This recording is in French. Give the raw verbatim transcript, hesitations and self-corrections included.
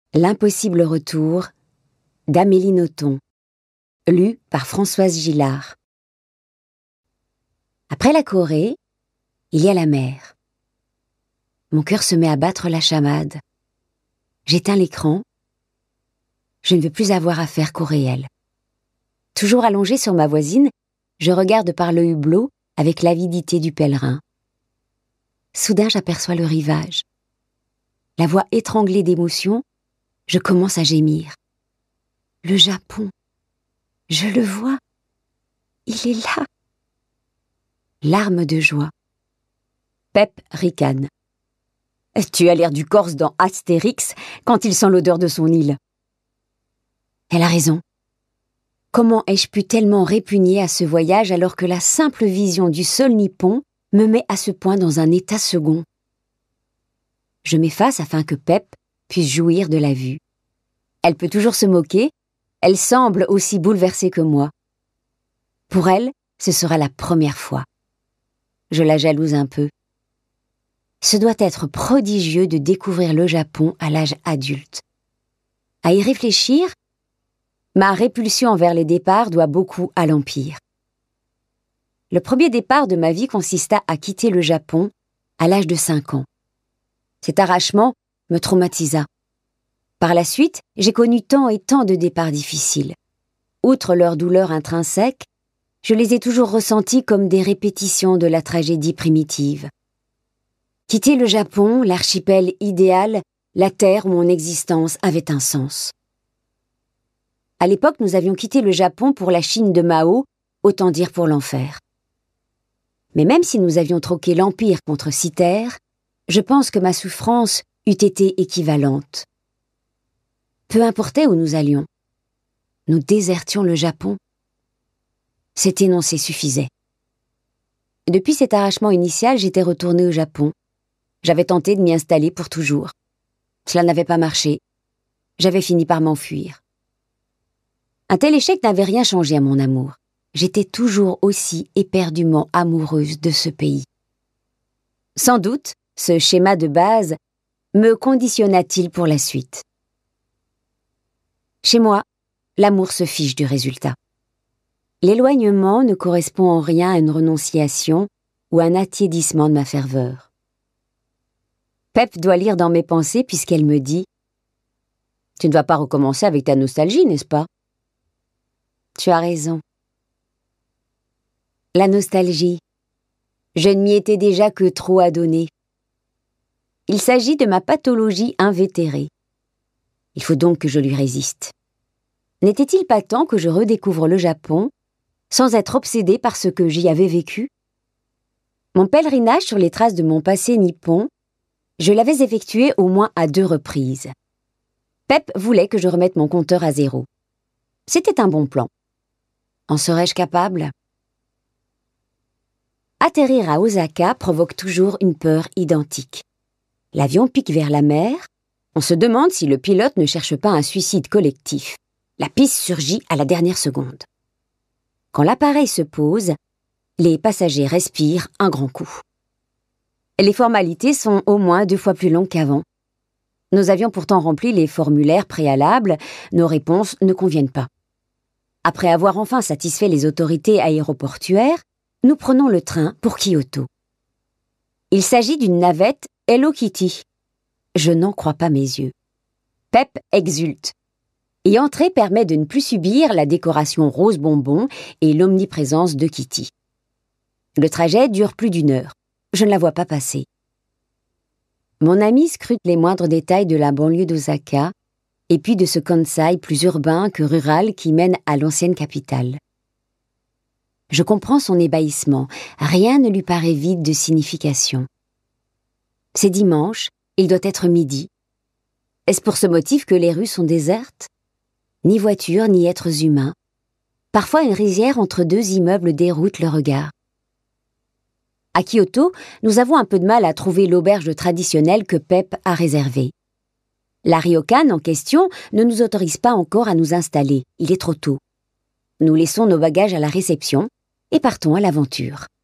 L'impossible retour d'Amélie Nothomb, lu par Françoise Gillard. Après la Corée, il y a la mer. Mon cœur se met à battre la chamade. J'éteins l'écran. Je ne veux plus avoir affaire qu'au réel. Toujours allongée sur ma voisine, je regarde par le hublot avec l'avidité du pèlerin. Soudain, j'aperçois le rivage. La voix étranglée d'émotion, je commence à gémir. Le Japon, je le vois. Il est là. Larmes de joie. Pep ricane. Tu as l'air du Corse dans Astérix quand il sent l'odeur de son île. Elle a raison. Comment ai-je pu tellement répugner à ce voyage alors que la simple vision du sol nippon me met à ce point dans un état second? Je m'efface afin que Pep puisse jouir de la vue. Elle peut toujours se moquer, elle semble aussi bouleversée que moi. Pour elle, ce sera la première fois. Je la jalouse un peu. Ce doit être prodigieux de découvrir le Japon à l'âge adulte. À y réfléchir, ma répulsion envers les départs doit beaucoup à l'Empire. Le premier départ de ma vie consista à quitter le Japon à l'âge de cinq ans. Cet arrachement me traumatisa. Par la suite, j'ai connu tant et tant de départs difficiles. Outre leur douleur intrinsèque, je les ai toujours ressentis comme des répétitions de la tragédie primitive. Quitter le Japon, l'archipel idéal, la terre où mon existence avait un sens. À l'époque, nous avions quitté le Japon pour la Chine de Mao, autant dire pour l'enfer. Mais même si nous avions troqué l'Empire contre Citer, je pense que ma souffrance eût été équivalente. Peu importait où nous allions. Nous désertions le Japon. Cet énoncé suffisait. Depuis cet arrachement initial, j'étais retournée au Japon. J'avais tenté de m'y installer pour toujours. Cela n'avait pas marché. J'avais fini par m'enfuir. Un tel échec n'avait rien changé à mon amour. J'étais toujours aussi éperdument amoureuse de ce pays. Sans doute, ce schéma de base me conditionna-t-il pour la suite. Chez moi, l'amour se fiche du résultat. L'éloignement ne correspond en rien à une renonciation ou à un attiédissement de ma ferveur. Pep doit lire dans mes pensées puisqu'elle me dit « Tu ne vas pas recommencer avec ta nostalgie, n'est-ce pas ?» Tu as raison. La nostalgie. Je ne m'y étais déjà que trop adonnée. Il s'agit de ma pathologie invétérée. Il faut donc que je lui résiste. N'était-il pas temps que je redécouvre le Japon sans être obsédée par ce que j'y avais vécu? Mon pèlerinage sur les traces de mon passé nippon, je l'avais effectué au moins à deux reprises. Pep voulait que je remette mon compteur à zéro. C'était un bon plan. En serais-je capable? Atterrir à Osaka provoque toujours une peur identique. L'avion pique vers la mer. On se demande si le pilote ne cherche pas un suicide collectif. La piste surgit à la dernière seconde. Quand l'appareil se pose, les passagers respirent un grand coup. Les formalités sont au moins deux fois plus longues qu'avant. Nous avions pourtant rempli les formulaires préalables, nos réponses ne conviennent pas. Après avoir enfin satisfait les autorités aéroportuaires, nous prenons le train pour Kyoto. Il s'agit d'une navette Hello Kitty. Je n'en crois pas mes yeux. Pep exulte. Y entrer permet de ne plus subir la décoration rose bonbon et l'omniprésence de Kitty. Le trajet dure plus d'une heure. Je ne la vois pas passer. Mon ami scrute les moindres détails de la banlieue d'Osaka et puis de ce Kansai plus urbain que rural qui mène à l'ancienne capitale. Je comprends son ébahissement. Rien ne lui paraît vide de signification. C'est dimanche, il doit être midi. Est-ce pour ce motif que les rues sont désertes? Ni voitures, ni êtres humains. Parfois, une rizière entre deux immeubles déroute le regard. À Kyoto, nous avons un peu de mal à trouver l'auberge traditionnelle que Pep a réservée. La ryokan en question ne nous autorise pas encore à nous installer. Il est trop tôt. Nous laissons nos bagages à la réception et partons à l'aventure.